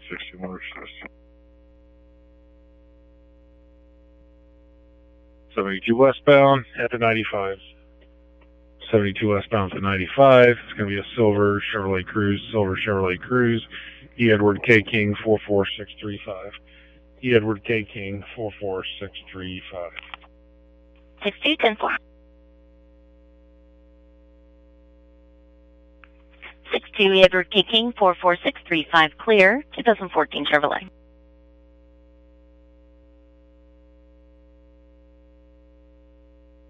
60 motor system. 72 westbound at the 95. 72 westbound to 95. It's going to be a silver Chevrolet Cruze. E. Edward K. King 44635. E. Edward K. King 44635. 6210-4. 62 Edward K. King 44635, clear, 2014 Chevrolet.